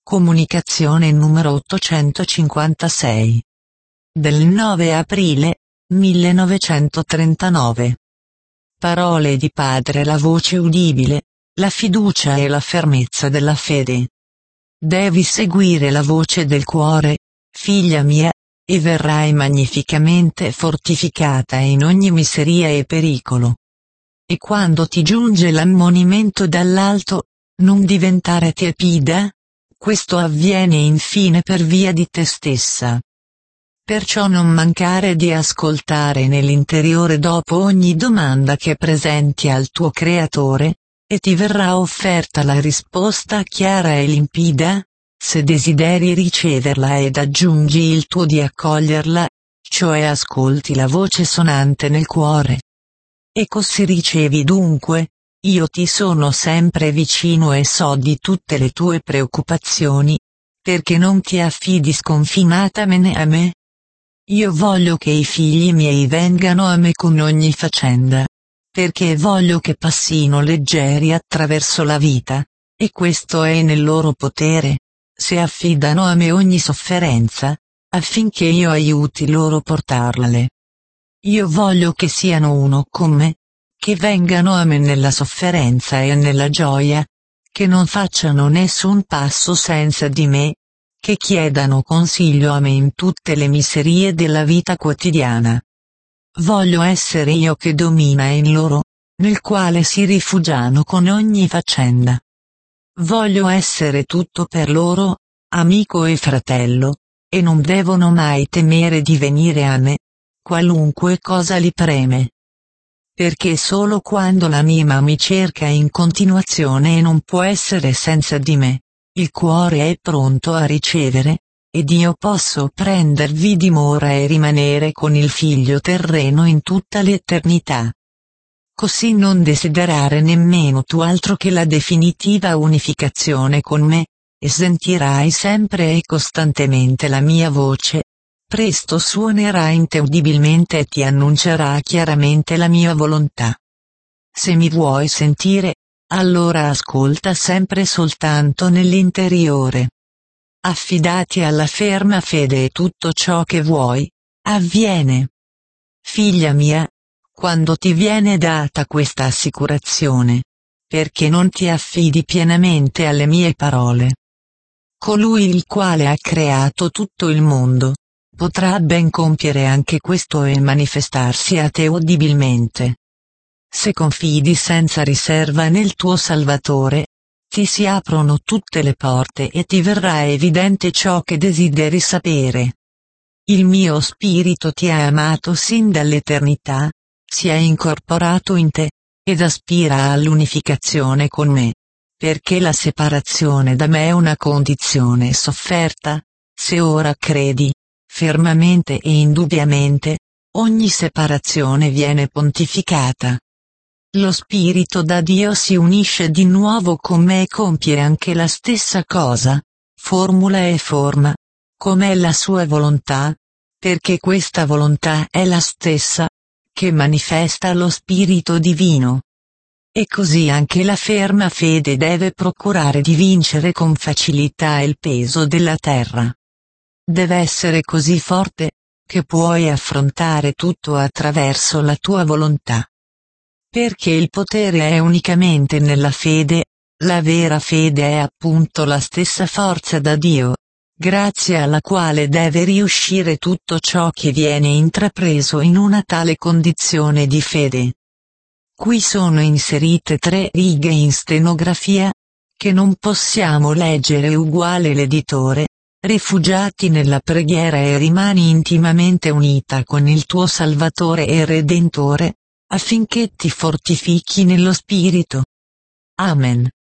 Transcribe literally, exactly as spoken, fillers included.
Comunicazione numero ottocentocinquantasei. Del nove aprile millenovecentotrentanove. Parole di padre, la voce udibile, la fiducia e la fermezza della fede. Devi seguire la voce del cuore, figlia mia, e verrai magnificamente fortificata in ogni miseria e pericolo. E quando ti giunge l'ammonimento dall'alto, non diventare tiepida? Questo avviene infine per via di te stessa. Perciò non mancare di ascoltare nell'interiore dopo ogni domanda che presenti al tuo Creatore, e ti verrà offerta la risposta chiara e limpida, se desideri riceverla ed aggiungi il tuo di accoglierla, cioè ascolti la voce sonante nel cuore. E così ricevi dunque: io ti sono sempre vicino e so di tutte le tue preoccupazioni, perché non ti affidi sconfinatamente a me? Io voglio che i figli miei vengano a me con ogni faccenda, perché voglio che passino leggeri attraverso la vita, e questo è nel loro potere, se affidano a me ogni sofferenza, affinché io aiuti loro portarle. Io voglio che siano uno con me, che vengano a me nella sofferenza e nella gioia, che non facciano nessun passo senza di me, che chiedano consiglio a me in tutte le miserie della vita quotidiana. Voglio essere io che domina in loro, nel quale si rifugiano con ogni faccenda. Voglio essere tutto per loro, amico e fratello, e non devono mai temere di venire a me, qualunque cosa li preme. Perché solo quando l'anima mi cerca in continuazione e non può essere senza di me, il cuore è pronto a ricevere, ed io posso prendervi dimora e rimanere con il figlio terreno in tutta l'eternità. Così non desiderare nemmeno tu altro che la definitiva unificazione con me, e sentirai sempre e costantemente la mia voce. Presto suonerà intaudibilmente e ti annuncerà chiaramente la mia volontà. Se mi vuoi sentire, allora ascolta sempre soltanto nell'interiore. Affidati alla ferma fede e tutto ciò che vuoi, avviene. Figlia mia, quando ti viene data questa assicurazione, perché non ti affidi pienamente alle mie parole? Colui il quale ha creato tutto il mondo, potrà ben compiere anche questo e manifestarsi a te udibilmente. Se confidi senza riserva nel tuo Salvatore, ti si aprono tutte le porte e ti verrà evidente ciò che desideri sapere. Il mio spirito ti ha amato sin dall'eternità, si è incorporato in te, ed aspira all'unificazione con me, perché la separazione da me è una condizione sofferta. Se ora credi fermamente e indubbiamente, ogni separazione viene pontificata. Lo spirito da Dio si unisce di nuovo con me e compie anche la stessa cosa, formula e forma, com'è la sua volontà, perché questa volontà è la stessa, che manifesta lo Spirito Divino. E così anche la ferma fede deve procurare di vincere con facilità il peso della terra. Deve essere così forte, che puoi affrontare tutto attraverso la tua volontà. Perché il potere è unicamente nella fede, la vera fede è appunto la stessa forza da Dio, grazie alla quale deve riuscire tutto ciò che viene intrapreso in una tale condizione di fede. Qui sono inserite tre righe in stenografia, che non possiamo leggere uguale l'editore. Rifugiati nella preghiera e rimani intimamente unita con il tuo Salvatore e Redentore, affinché ti fortifichi nello Spirito. Amen.